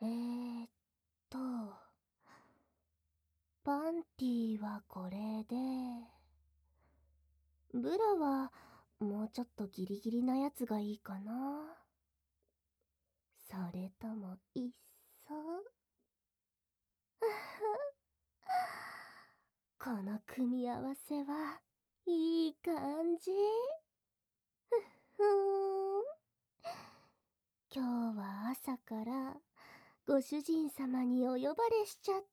えーっと、パンティはこれで、ブラはもうちょっとギリギリなやつがいいかな。それともいっそこの組み合わせはいい感じ。ふーん。今日は朝からご主人様にお呼ばれしちゃった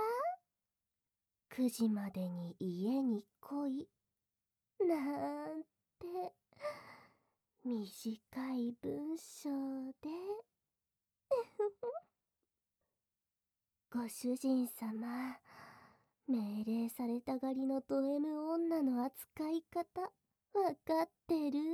。9時までに家に来い。なんて、短い文章で。ご主人様、命令されたがりのド M 女の扱い方、わかってる？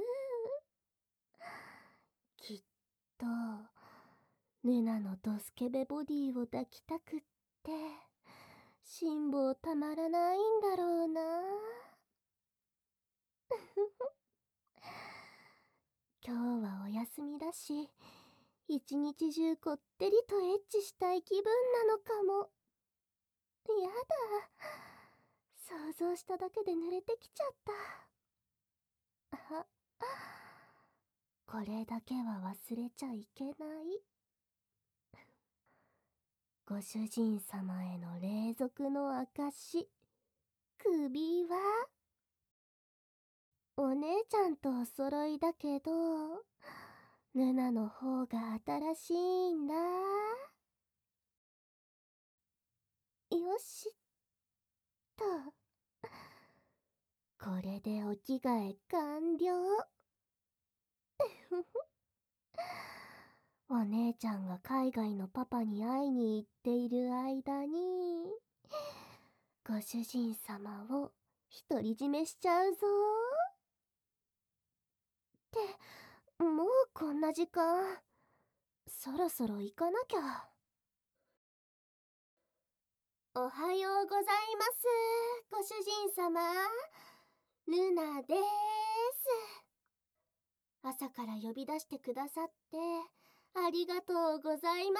きっと、ルナのドスケベボディを抱きたくって、辛抱たまらないんだろうな。今日はお休みだし、一日中こってりとエッチしたい気分なのかも。やだ。想像しただけで濡れてきちゃった。これだけは忘れちゃいけない。ご主人様への霊俗の証、首輪。お姉ちゃんとお揃いだけど、ルナの方が新しいんだ。よしっと。これでお着替え完了。お姉ちゃんが海外のパパに会いに行っている間に、ご主人様を独り占めしちゃうぞ。って、もうこんな時間。そろそろ行かなきゃ。おはようございます、ご主人様。ルナでーす。朝から呼び出してくださってありがとうございます。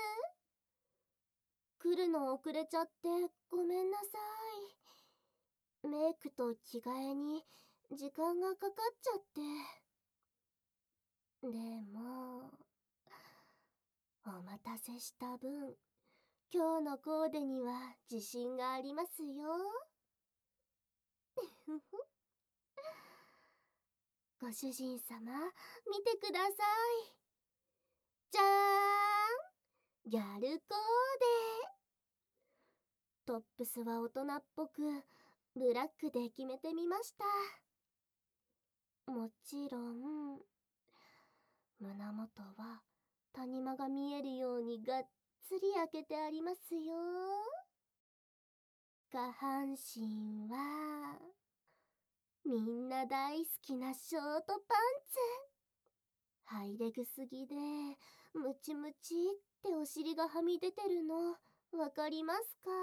来るの遅れちゃってごめんなさい。メイクと着替えに時間がかかっちゃって。でも、お待たせした分、今日のコーデには自信がありますよ。ご主人様、見てください。じゃーん、ギャルコーデ。トップスは大人っぽく、ブラックで決めてみました。もちろん、胸元は谷間が見えるようにがっつり開けてありますよ。下半身は、みんな大好きなショートパンツ。ハイレグすぎで、ムチムチってお尻がはみ出てるの、わかりますか？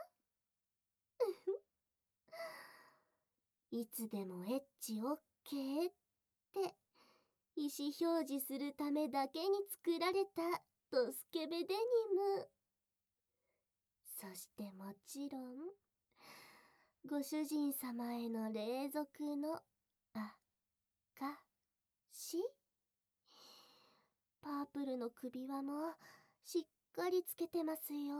いつでもエッチオッケーって意思表示するためだけに作られたドスケベデニム。そしてもちろん、ご主人様への霊俗の証。パープルの首輪もしっかりつけてますよ。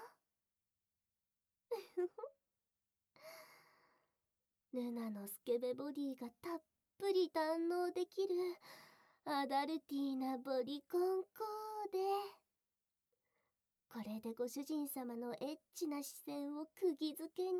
ルナのスケベボディがたっぷり堪能できるアダルティーなボディコンコーデ。これでご主人様のエッチな視線を釘付けに。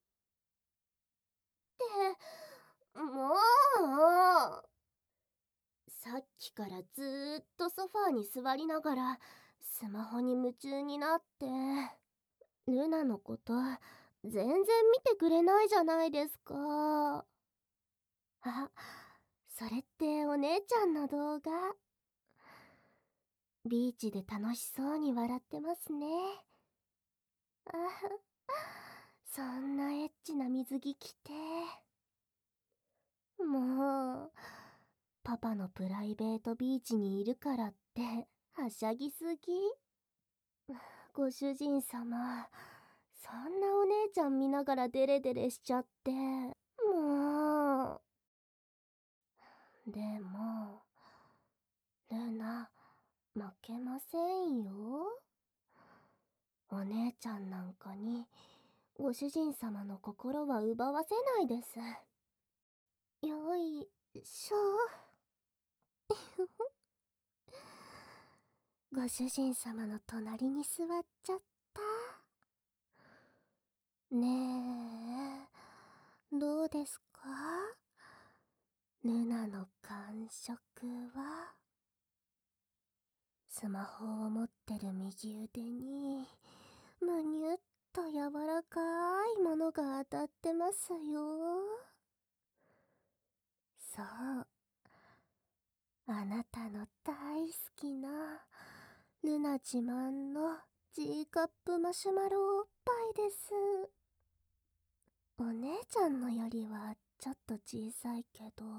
ってもう、さっきからずーっとソファーに座りながらスマホに夢中になって、ルナのこと全然見てくれないじゃないですか。あ、それってお姉ちゃんの動画。ビーチで楽しそうに笑ってますね。あ、そんなエッチな水着着て。もう、パパのプライベートビーチにいるからってはしゃぎすぎ。 ご主人様、そんなお姉ちゃん見ながらデレデレしちゃって、もう。でも、ルナ、負けませんよ。お姉ちゃんなんかに、ご主人様の心は奪わせないです。よいしょ。ご主人様の隣に座っちゃった。ねえ、どうですか？ルナの感触は？スマホを持ってる右腕に、むにゅっと柔らかいものが当たってますよ。そう。あなたの大好きな、ルナ自慢の G カップマシュマロおっぱいです。お姉ちゃんのよりはちょっと小さいけど、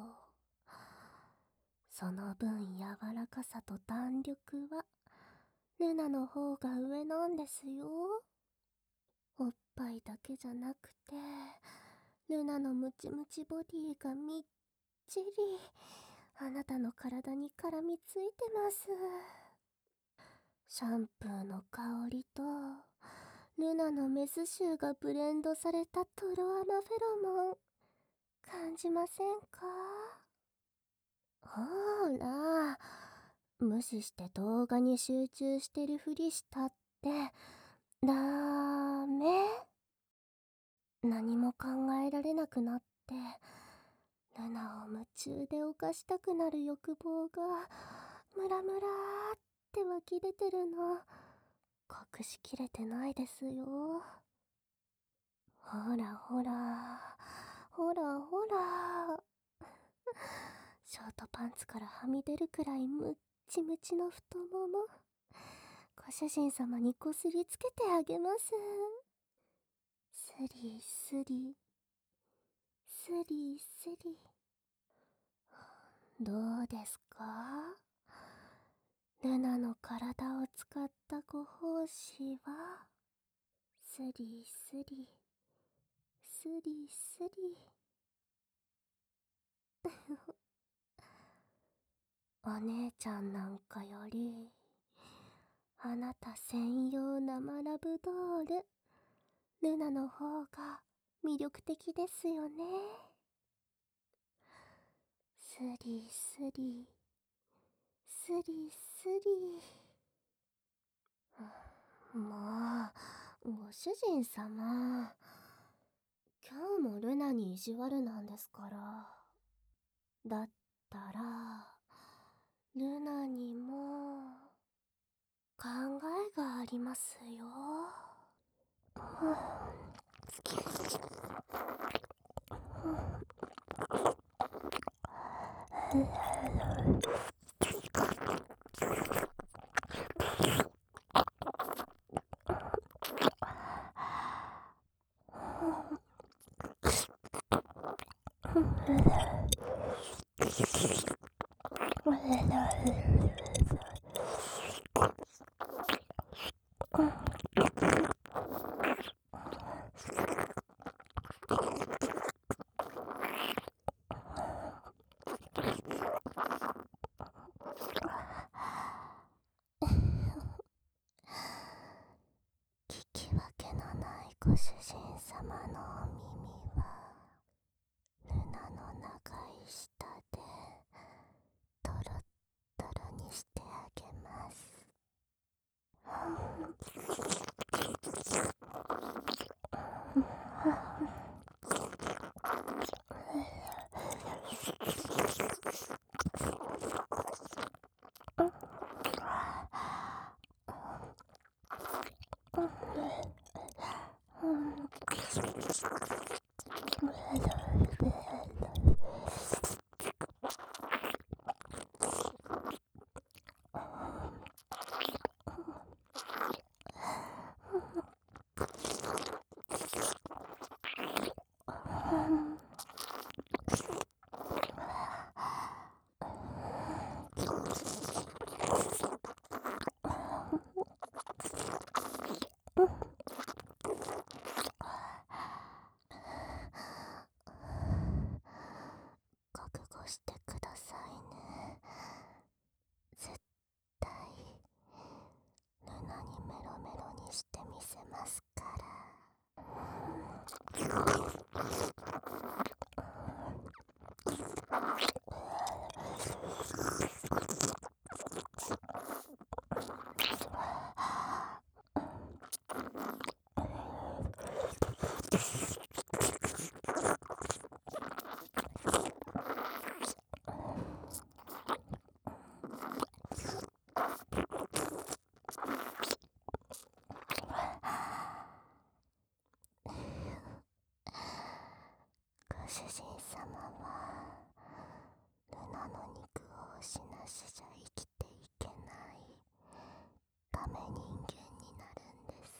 その分柔らかさと弾力はルナの方が上なんですよ。おっぱいだけじゃなくて、ルナのムチムチボディがみっちりあなたの体に絡みついてます。シャンプーの香りとルナのメス臭がブレンドされたトロアマフェロモン、感じませんか？ほら、無視して動画に集中してるふりしたってダメ。何も考えられなくなってルナを夢中で犯したくなる欲望がムラムラーって湧き出てるの、隠しきれてないですよ。ほらほら、ほらほら。ショートパンツからはみ出るくらいムッチムチの太もも、ご主人様にこすりつけてあげます。スリスリ、スリスリ。どうですか？ルナの体を使ったご奉仕は、スリスリ、スリスリ。お姉ちゃんなんかより、あなた専用生ラブドール、ルナの方が魅力的ですよね。スリスリ、スリスリ。もう、ご主人様、今日もルナに意地悪なんですから。だったら、ルナにも考えがありますよ。聞き分けのないご主人様のお耳は、ルナの長い舌でトロットロにしてあげます。 せますから。ご主人様はルナの肉を押しなしじゃ生きていけないダメ人間になるんです。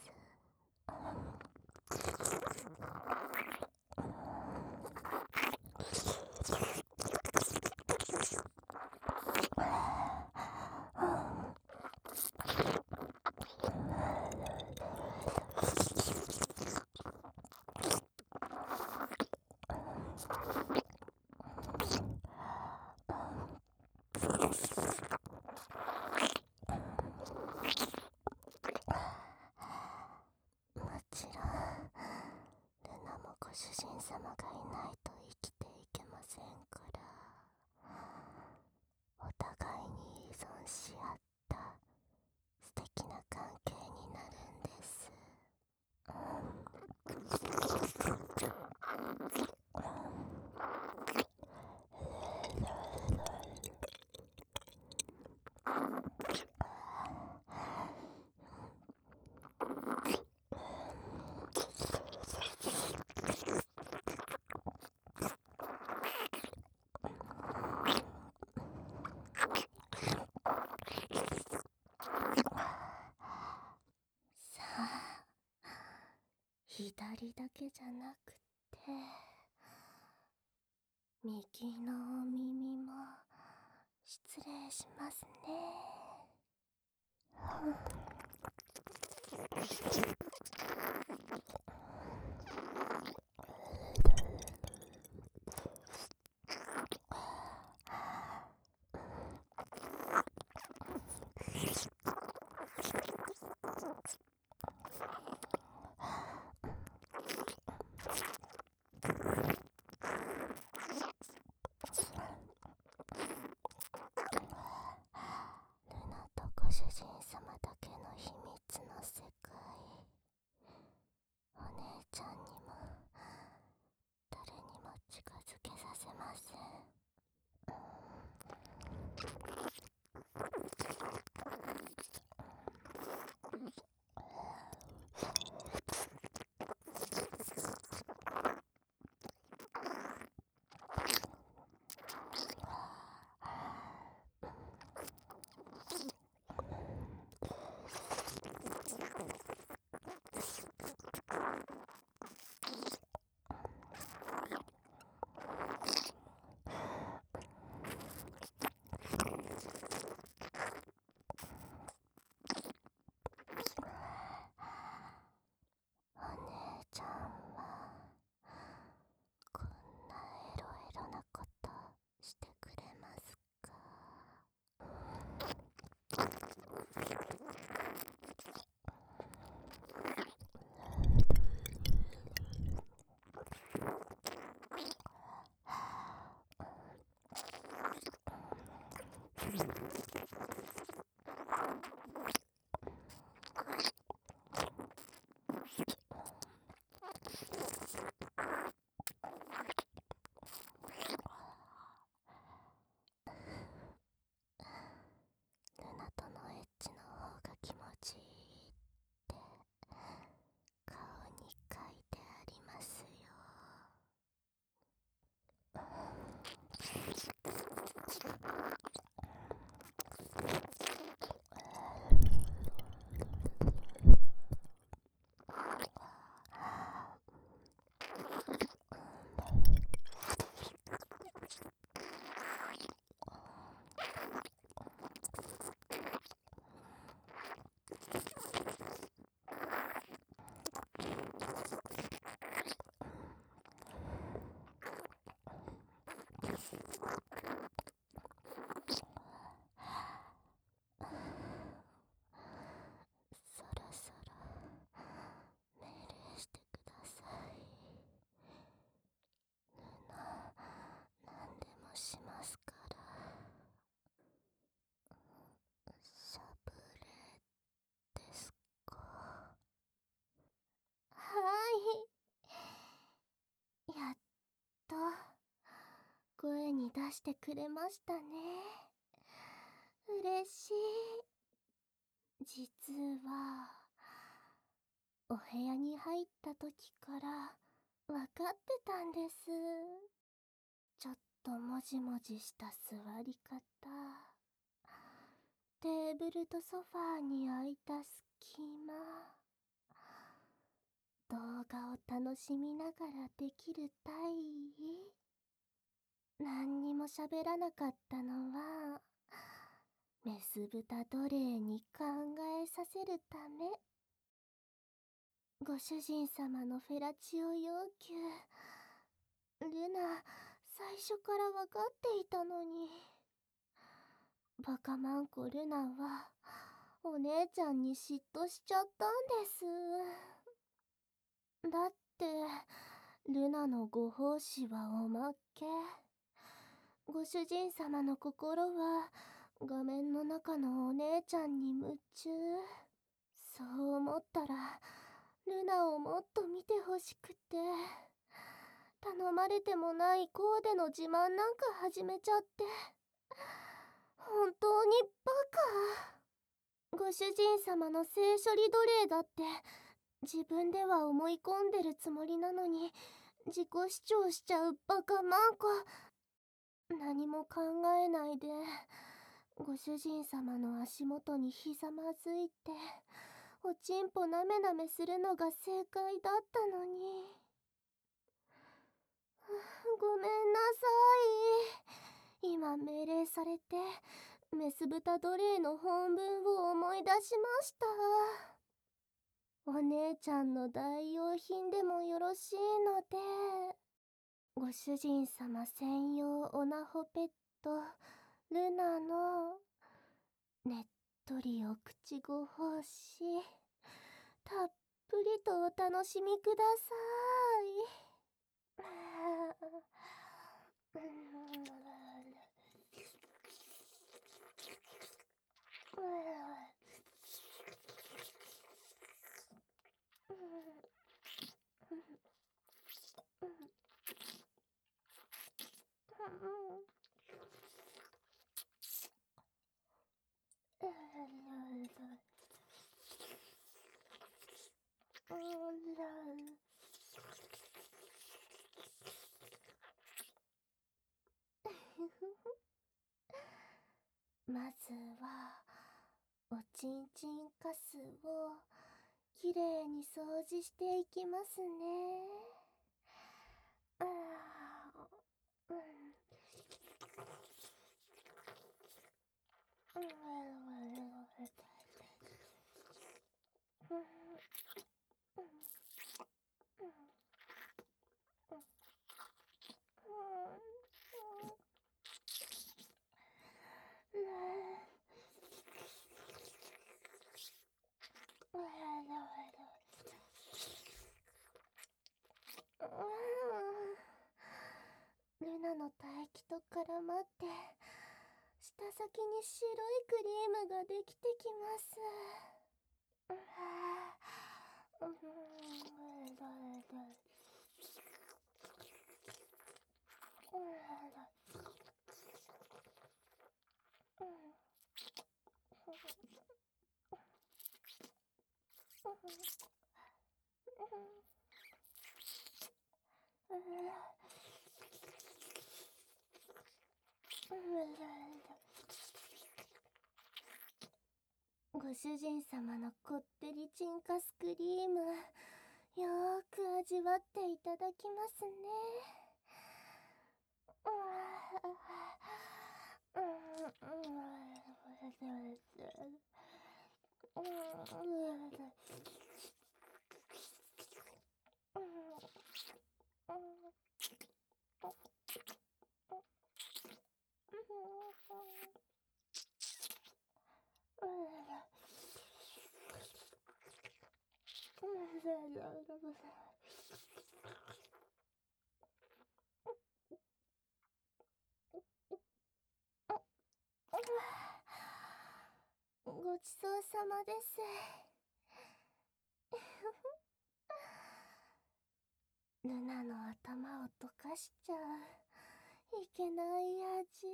もちろんルナもご主人様がいないと生きていけませんから、お互いに依存し合った素敵な関係になるんです。さあ、左だけじゃなくて右のお耳も失礼しますね。ルナとご主人様だけの秘密の世界。 してくれましたね。嬉しい。実は、お部屋に入った時から分かってたんです。ちょっともじもじした座り方。テーブルとソファーに空いた隙間。動画を楽しみながらできる体位。何にも喋らなかったのは、メス豚奴隷に考えさせるため。ご主人様のフェラチオ要求、ルナ、最初から分かっていたのに。バカマンコルナは、お姉ちゃんに嫉妬しちゃったんです。だって、ルナのご奉仕はおまけ。ご主人様の心は、画面の中のお姉ちゃんに夢中。そう思ったら、ルナをもっと見てほしくて。頼まれてもないコーデの自慢なんか始めちゃって。本当にバカ。ご主人様の性処理奴隷だって自分では思い込んでるつもりなのに自己主張しちゃうバカマンコ。何も考えないでご主人様の足元にひざまずいておちんぽなめなめするのが正解だったのに。ごめんなさい。今命令されてメス豚奴隷の本文を思い出しました。お姉ちゃんの代用品でもよろしいので、ご主人様専用オナホペットルナのねっとりお口ご奉仕たっぷりとお楽しみください。まずはおちんちんカスをきれいに掃除していきますね。ルナの唾液と絡まって舌先に白いクリームができてきます。ご主人様のこってりチンカスクリーム、よーく味わっていただきますね。ごちそうさまです。ルナの頭を溶かしちゃう。 いけない味。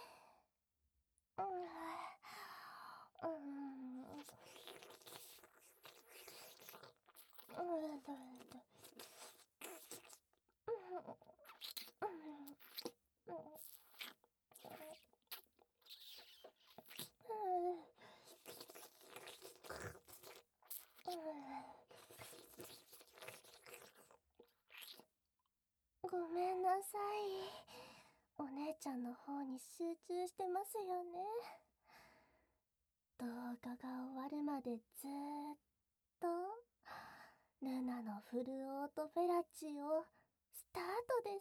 ごめんなさい。お姉ちゃんの方に集中してますよね。動画が終わるまでずーっとルナのフルオートフェラチオスタートです。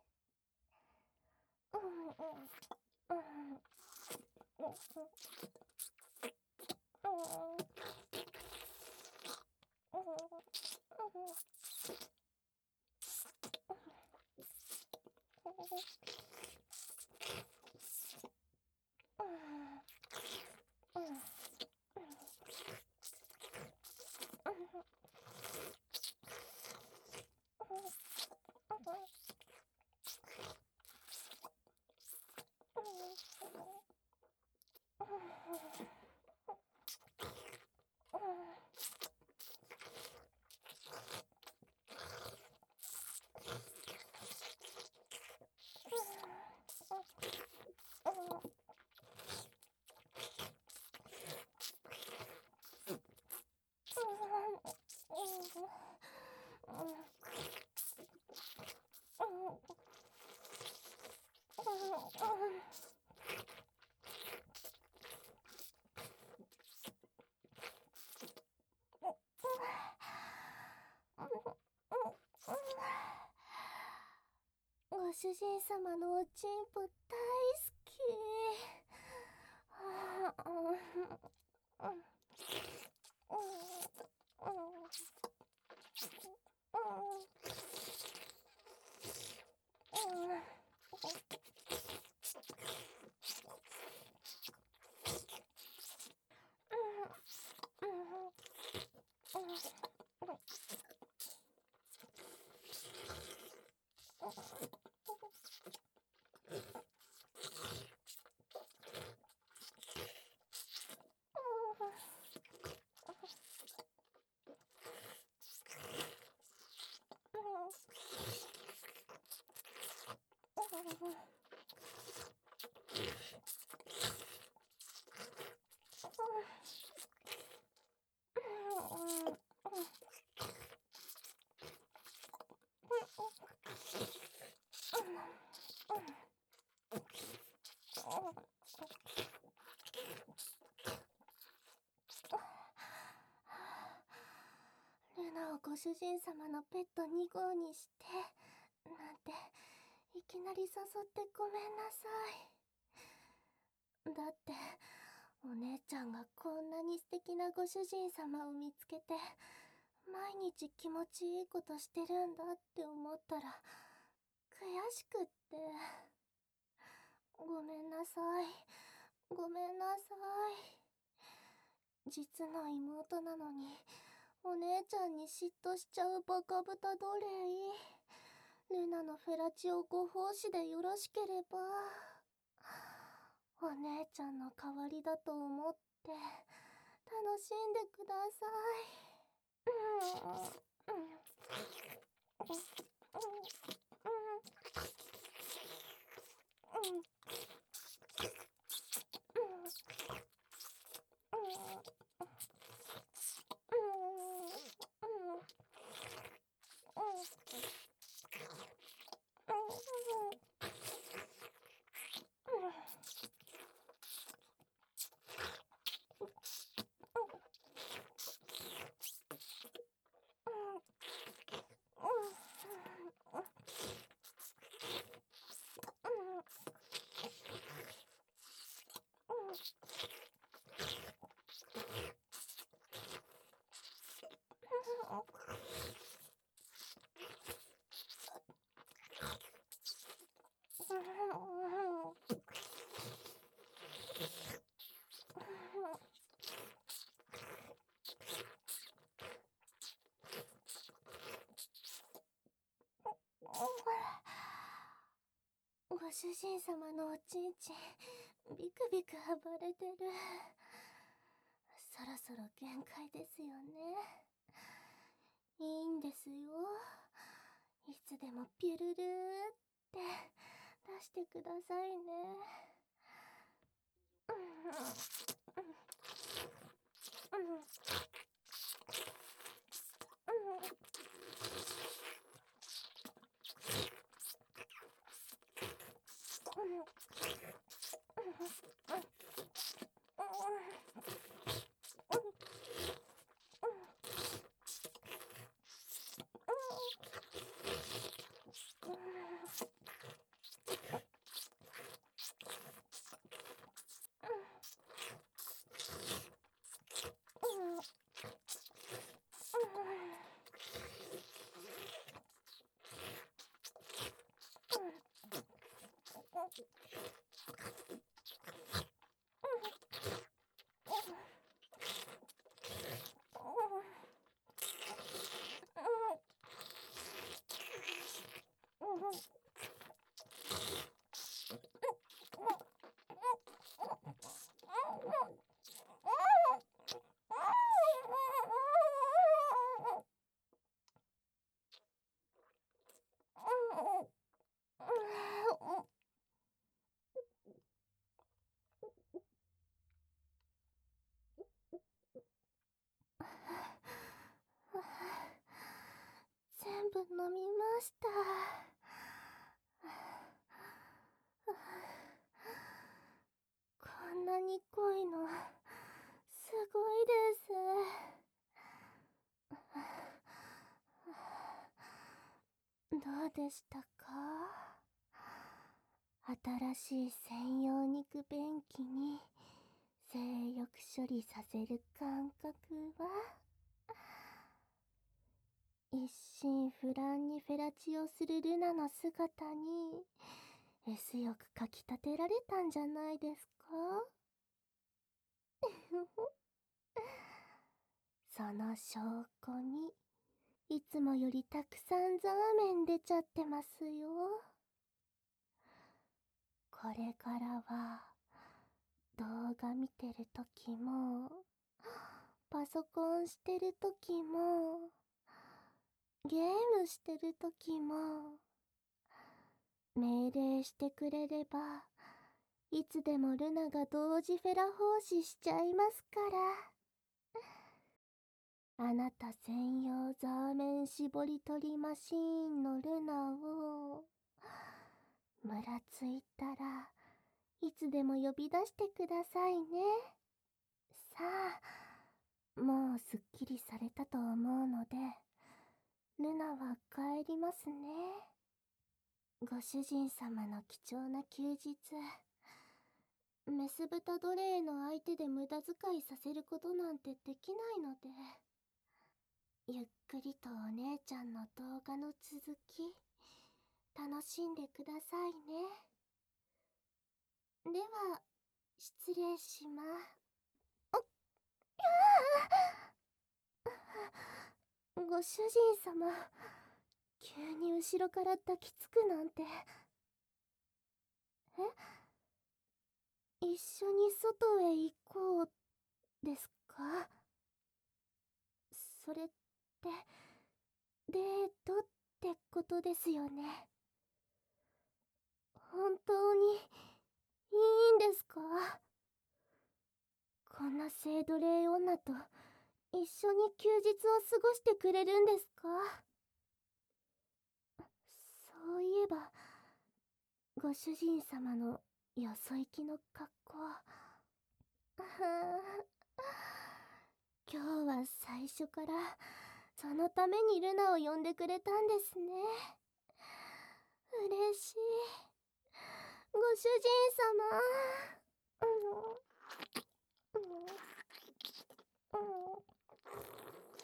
ご主人様のおちんぽ大好き。ルナをご主人様のペット2号にしてなんていきなり誘ってごめんなさい。だってお姉ちゃんがこんなに素敵なご主人様を見つけて毎日気持ちいいことしてるんだって思ったら悔しくって。ごめんなさい。ごめんなさい。実の妹なのにお姉ちゃんに嫉妬しちゃうバカ豚奴隷。ルナのフェラチオご奉仕でよろしければ。お姉ちゃんの代わりだと思って楽しんでくださ主人様のおちんちんビクビク暴れてる。そろそろ限界ですよね。いいんですよ。いつでもピュルルーって出してくださいね。全部飲みました。こんなに濃いのすごいです。どうでしたか？新しい専用肉便器に性欲処理させる感覚は、一心不乱にフェラチオするルナの姿に S よくかきたてられたんじゃないですか？その証拠にいつもよりたくさんザーメン出ちゃってますよ。これからは動画見てるときもパソコンしてるときもゲームしてるときも命令してくれればいつでもルナが同時フェラ奉仕しちゃいますから。あなた専用ザーメン絞り取りマシーンのルナをムラついたらいつでも呼び出してくださいね。さあ、もうすっきりされたと思うのでルナは帰りますね。ご主人様の貴重な休日、メス豚奴隷の相手で無駄遣いさせることなんてできないので、ゆっくりとお姉ちゃんの動画の続き楽しんでくださいね。では失礼します。ご主人様、急に後ろから抱きつくなんて。一緒に外へ行こうですか？それってデートってことですよね。本当にいいんですか？こんな性奴隷女と一緒に休日を過ごしてくれるんですか？そういえばご主人様のよそ行きの格好、今日は最初からそのためにルナを呼んでくれたんですね。嬉しい。ご主人様。